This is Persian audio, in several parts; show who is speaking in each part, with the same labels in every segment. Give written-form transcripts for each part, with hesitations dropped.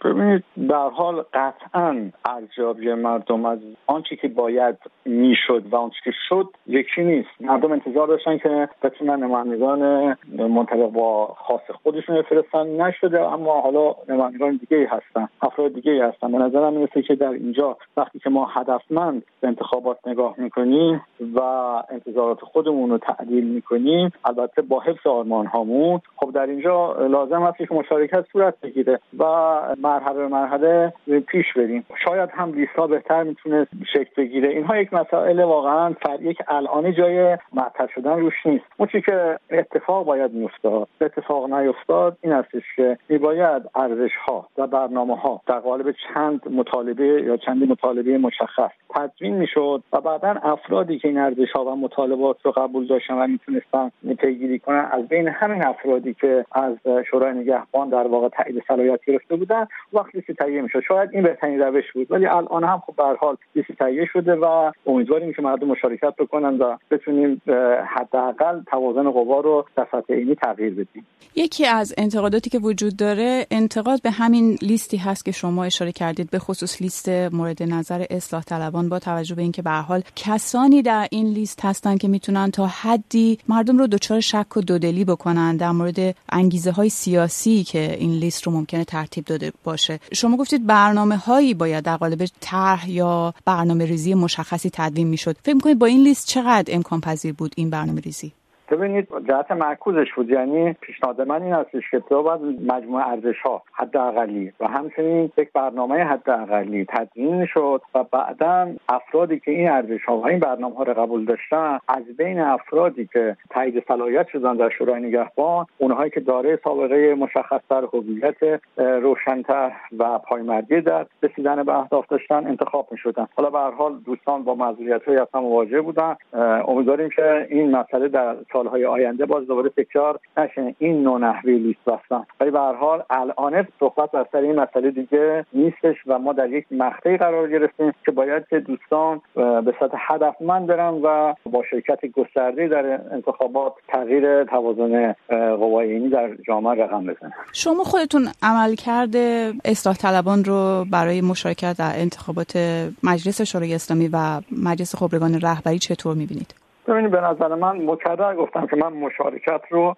Speaker 1: ببینید در حال قطعاً ارزیابی مردم از آنچه که باید میشد و آنچه که شد یکی نیست. مردم انتظار داشتن که بتونن نمایندگان منطبق با خاص خودشون بفرستن، نشده، اما حالا نمایندگان دیگه‌ای هستن، افراد دیگه‌ای هستن. به نظرم میرسه که در اینجا وقتی که ما هدفمند به انتخابات نگاه میکنیم و انتظارات خودمون رو تعدیل میکنیم، البته با حفظ آرمان هامون، خب در اینجا لازم هست که مشارکت صورت بگیره و مرحله به مرحله پیش بریم. شاید هم لیست‌ها بهتر میتونه شکل بگیره. اینها یک مسائل واقعا فرعی که الان جای مطرح شدن روش نیست. اون چیزی که اتفاق باید میافتاد، اتفاق نیفتاد، این هستش که میباید ارزش‌ها و برنامه‌ها در قالب چند مطالبه یا چند مطالبه مشخص تدوین میشد و بعداً افرادی که این ارزش‌ها و مطالبات رو قبول داشتن و میتونستن پیگیری کنن، از بین همین افرادی که از شورای نگهبان در واقع تایید صلاحیت گرفته بودن وقتی لیست تهیه میشد. شاید این بهترین روش بود، ولی الان هم خب به هر حال لیست تهیه شده و امیدواریم که مردم مشارکت بکنن و بتونیم حداقل توازن قوا رو در سطح عینی تغییر بدیم.
Speaker 2: یکی از انتقاداتی که وجود داره انتقاد به همین لیستی هست که شما اشاره کردید، به خصوص لیست مورد نظر اصلاح طلبان، با توجه به اینکه به هر حال کسانی در این لیست هستن که میتونن تا حدی مردم رو دچار شک و دودلی بکنن در مورد انگیزه‌های سیاسی که این لیست رو ممکنه ترتیب داده باشه. شما گفتید برنامه‌هایی باید در قالب طرح یا برنامه‌ریزی مشخصی تدوین میشد. فکر می‌کنید با این لیست چقدر امکان پذیر بود این برنامه‌ریزی؟
Speaker 1: ببینید جهت معکوسش بود، یعنی پیشنهاد من این هستش که تو باید مجموعه ارزش‌ها حداقلی و همچنین یک برنامه حداقلی تدوین شد و بعداً افرادی که این ارزش‌ها و این برنامه‌ها رو قبول داشتن، از بین افرادی که تایید صلاحیت شدن در شورای نگهبان، اونهایی که دارای سابقه مشخص‌تر، هویت روشن‌تر و پایمردی در رسیدن به اهداف داشتن انتخاب می‌شدن. حالا به هر حال دوستان با معذوریت‌های اصلا مواجه بودن. امیدواریم که این مسئله در سالهای آینده باز دوباره تکرار نشه این نوع نحوی لیست بستن. ولی به هر حال الان صحبت بر سر این مسئله دیگه نیستش و ما در یک مقطعی قرار گرفتیم که باید که دوستان به سطح هدفمند برن و با شرکت گسترده در انتخابات تغییر توازن قوای عینی در جامعه رقم بزنن.
Speaker 2: شما خودتون عملکرد اصلاح طلبان رو برای مشارکت در انتخابات مجلس شورای اسلامی و مجلس خبرگان رهبری چطور می‌بینید؟
Speaker 1: ببینید به نظر من مکرر گفتم که من مشارکت رو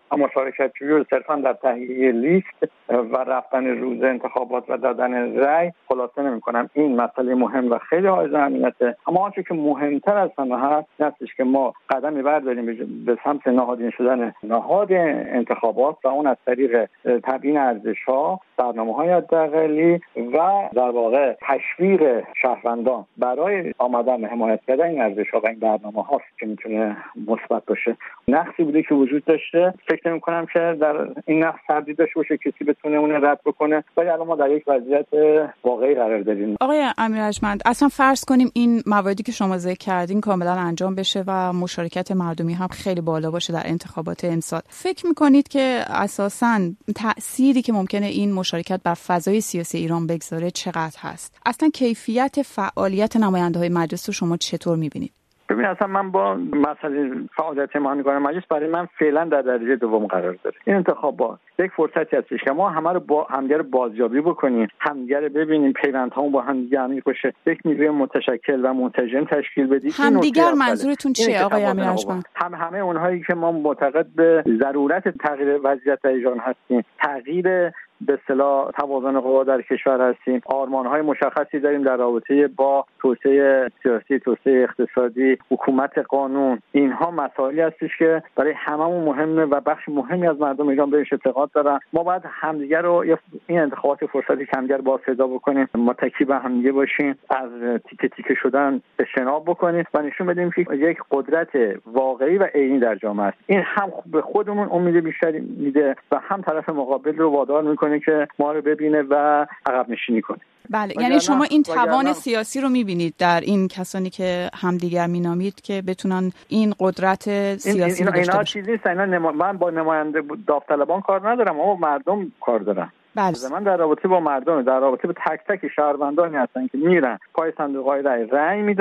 Speaker 1: صرفا در تهیه لیست و رفتن روز انتخابات و دادن رأی خلاصه نمی‌کنم. این مسئله مهم و خیلی حائز اهمیته، اما آنچه که مهمتر از همه هست هستش که ما قدمی برداریم به سمت نهادین شدن نهاد انتخابات و اون از طریق تبیین ارزش‌ها، برنامه‌های حداقلی و در واقع تشویق شهروندان برای آمدن به حمایت کردن این ارزش‌ها و این برنامه‌ها که میتونه مثبت باشه. نقصی بوده که وجود داشته، فکر نمی‌کنم که در این نقص تردید داشته باشه کسی بتونه اون رد بکنه، ولی الان ما در یک وضعیت واقعی قرار داریم.
Speaker 2: آقای امیررجمند، اصلا فرض کنیم این مواردی که شما ذکر کردین کاملا انجام بشه و مشارکت مردمی هم خیلی بالا باشه در انتخابات امسال، فکر می‌کنید که اساساً تأثیری که ممکنه این مشارکت بر فضای سیاسی ایران بگذاره چقدر هست؟ اصلا کیفیت فعالیت نماینده‌های مجلس رو شما چطور می‌بینید؟
Speaker 1: ببین اصلا من با مسئله فعالیت نمایندگان مجلس برای من فعلا در درجه دوم قرار داره. این انتخابات یک فرصتی هستش که ما همه رو با همدیگه بازیابی بکنیم، همدیگه رو ببینیم، پیوندهامون با همدیگه عمیق بشه، یک نیروی متشکل و منتجم تشکیل بدیم.
Speaker 2: همدیگر منظورتون چیه آقای امیررجمند؟
Speaker 1: همه اونهایی که ما معتقد به ضرورت تغییر وضعیت ایران هستیم، تغییر به اصطلاح توازن قوا در کشور هستیم، آرمان‌های مشخصی داریم در رابطه با توسعه سیاسی، توسعه اقتصادی، حکومت قانون. اینها مسائلی هستش که برای هممون مهمه و بخش مهمی از مردم ایران بهش اعتقاد دارن. ما باید همدیگه رو این انتخابات فرصتی که همدیگه رو با صدا بکنیم، متکی به همدیگه باشیم، از تیکه تیکه شدن اجتناب بکنیم و نشون بدیم که یک قدرت واقعی و عینی در جامعه است. این هم به خودمون امید بیشتری میده و هم طرف مقابل رو وادار میکنه که ما رو ببینه و عقب نشینی کنه.
Speaker 2: بله، یعنی شما این توان سیاسی رو می‌بینید در این کسانی که همدیگر مینامید که بتونن این قدرت سیاسی رو داشته باشن.
Speaker 1: اینا چیزی نیست. من با نماینده داوطلبان کار ندارم، اما مردم کار دارم.
Speaker 2: بله.
Speaker 1: من در رابطه با مردم، در رابطه با تک تک شهروندانی هستن که میرن پای صندوق‌های رأی میدن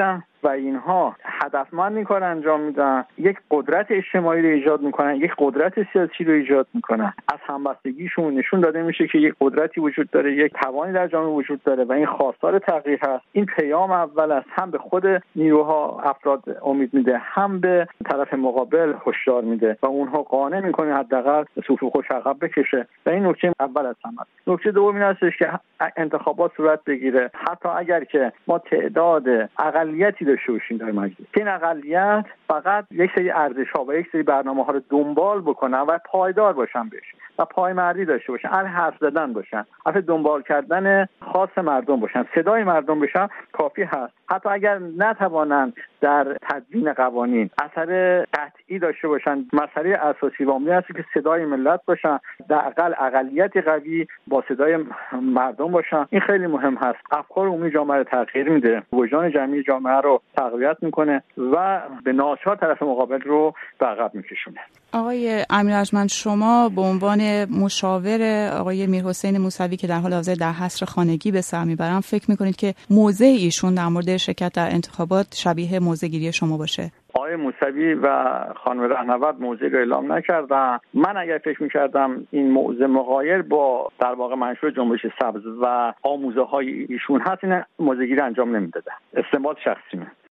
Speaker 1: و اینها هدفمند این کار انجام میدن، یک قدرت اجتماعی رو ایجاد میکنن، یک قدرت سیاسی رو ایجاد میکنن. از همبستگیشون نشون داده میشه که یک قدرتی وجود داره، یک توانی در جامعه وجود داره و این خواستار تغییر هست. این پیام اول است، هم به خود نیروها افراد امید میده، هم به طرف مقابل هشدار میده و اونها قانع میکنه حداقل صفوف خوش عقب بکشه و این نکته اول است. نکته دوم این است که انتخابات صورت بگیره حتی اگر که ما تعداد اقلیتی داشته باشیم در مجلس، این اقلیت فقط یک سری ارزش‌ها و یک سری برنامه‌ها رو دنبال بکنن و پایدار باشن بهش و پایمردی داشته باشن، اهل حرف زدن باشن، اهل دنبال کردن خاص مردم باشن، صدای مردم باشن کافی هست. حتی اگر نتوانند در تدوین قوانین اثر قطعی داشته باشن، مسئله اساسی و عمده است که صدای ملت باشن، در اقلیت قوی با صدای مردم باشن. این خیلی مهم هست. افکار عمومی جامعه رو تغییر میده، وجدان جمعی جامعه رو تقویت میکنه و به ناچار طرف مقابل رو به عقب میکشونه.
Speaker 2: آقای امیر ارجمند، شما به عنوان مشاور آقای میرحسین موسوی که در حال حاضر در حصر خانگی به سر میبرن، فکر میکنید که موضع ایشون در مورد شرکت در انتخابات شبیه موضع‌گیری شما باشه؟
Speaker 1: آقای موسوی و خانم رهنورد موضع رو اعلام نکردن. من اگر فکر می‌کردم این موضع مغایر با در واقع منشور جنبش سبز و آموزه‌های ایشون هست، این موضع‌گیری انجام نمیدادن. استنباط شخصیمه.